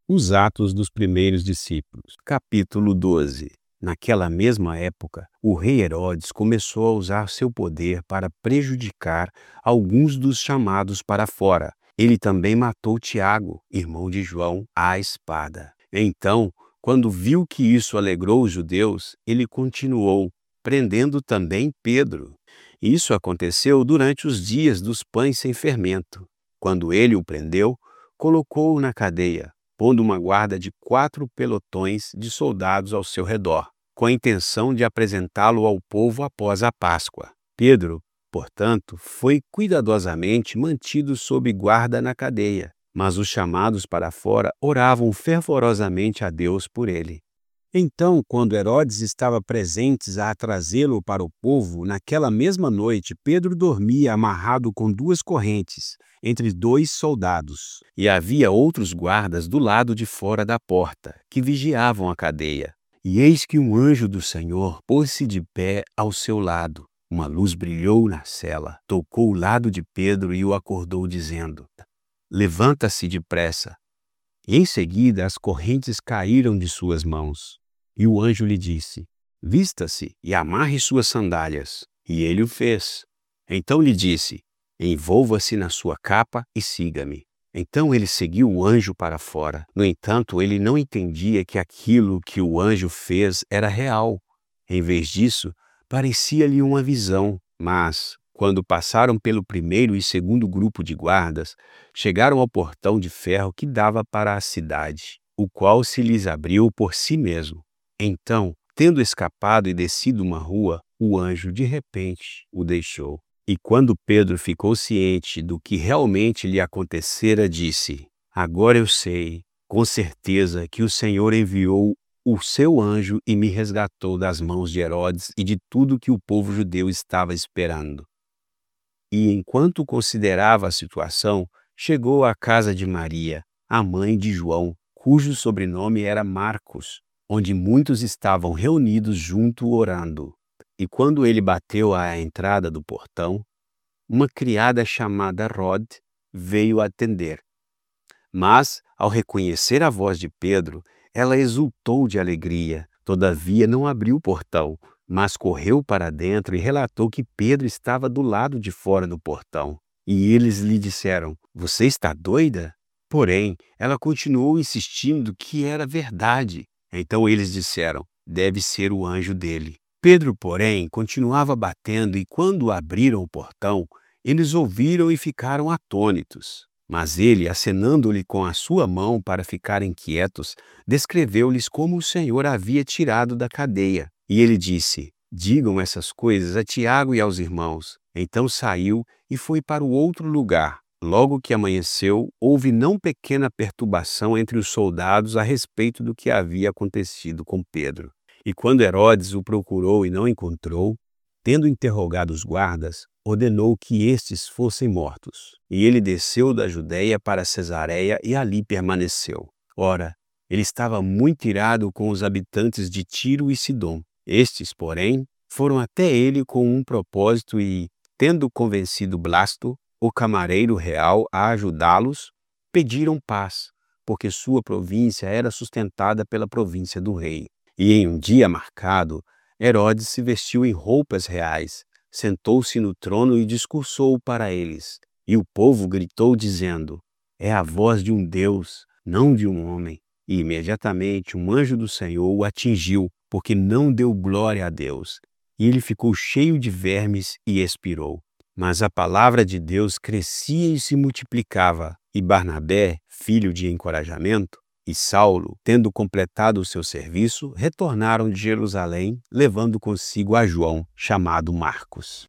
Os Atos dos Primeiros Discípulos. Capítulo 12. Naquela mesma época, o rei Herodes começou a usar seu poder para prejudicar alguns dos chamados para fora. Ele também matou Tiago, irmão de João, à espada. Então, quando viu que isso alegrou os judeus, ele continuou, prendendo também Pedro. Isso aconteceu durante os dias dos pães sem fermento. Quando ele o prendeu, colocou-o na cadeia, pondo uma guarda de 4 pelotões de soldados ao seu redor, com a intenção de apresentá-lo ao povo após a Páscoa. Pedro, portanto, foi cuidadosamente mantido sob guarda na cadeia, mas os chamados para fora oravam fervorosamente a Deus por ele. Então, quando Herodes estava presente a trazê-lo para o povo, naquela mesma noite, Pedro dormia amarrado com 2 correntes, entre 2 soldados. E havia outros guardas do lado de fora da porta, que vigiavam a cadeia. E eis que um anjo do Senhor pôs-se de pé ao seu lado. Uma luz brilhou na cela, tocou o lado de Pedro e o acordou, dizendo: "Levanta-se depressa." E em seguida as correntes caíram de suas mãos. E o anjo lhe disse: "Vista-se e amarre suas sandálias." E ele o fez. Então lhe disse: "Envolva-se na sua capa e siga-me." Então ele seguiu o anjo para fora. No entanto, ele não entendia que aquilo que o anjo fez era real. Em vez disso, parecia-lhe uma visão. Mas, quando passaram pelo primeiro e segundo grupo de guardas, chegaram ao portão de ferro que dava para a cidade, o qual se lhes abriu por si mesmo. Então, tendo escapado e descido uma rua, o anjo de repente o deixou. E quando Pedro ficou ciente do que realmente lhe acontecera, disse: "Agora eu sei, com certeza, que o Senhor enviou o seu anjo e me resgatou das mãos de Herodes e de tudo que o povo judeu estava esperando." E enquanto considerava a situação, chegou à casa de Maria, a mãe de João, cujo sobrenome era Marcos, onde muitos estavam reunidos junto orando. E quando ele bateu à entrada do portão, uma criada chamada Rode veio atender. Mas, ao reconhecer a voz de Pedro, ela exultou de alegria. Todavia não abriu o portão, mas correu para dentro e relatou que Pedro estava do lado de fora do portão. E eles lhe disseram: "Você está doida?" Porém, ela continuou insistindo que era verdade. Então eles disseram: "Deve ser o anjo dele." Pedro, porém, continuava batendo, e quando abriram o portão, eles ouviram e ficaram atônitos. Mas ele, acenando-lhe com a sua mão para ficarem quietos, descreveu-lhes como o Senhor havia tirado da cadeia. E ele disse: "Digam essas coisas a Tiago e aos irmãos." Então saiu e foi para o outro lugar. Logo que amanheceu, houve não pequena perturbação entre os soldados a respeito do que havia acontecido com Pedro. E quando Herodes o procurou e não encontrou, tendo interrogado os guardas, ordenou que estes fossem mortos. E ele desceu da Judeia para Cesareia e ali permaneceu. Ora, ele estava muito irado com os habitantes de Tiro e Sidom. Estes, porém, foram até ele com um propósito e, tendo convencido Blasto, o camareiro real, a ajudá-los, pediram paz, porque sua província era sustentada pela província do rei. E em um dia marcado, Herodes se vestiu em roupas reais, sentou-se no trono e discursou para eles. E o povo gritou dizendo: "É a voz de um Deus, não de um homem." E imediatamente um anjo do Senhor o atingiu, porque não deu glória a Deus. E ele ficou cheio de vermes e expirou. Mas a palavra de Deus crescia e se multiplicava, e Barnabé, filho de encorajamento, e Saulo, tendo completado o seu serviço, retornaram de Jerusalém, levando consigo a João, chamado Marcos.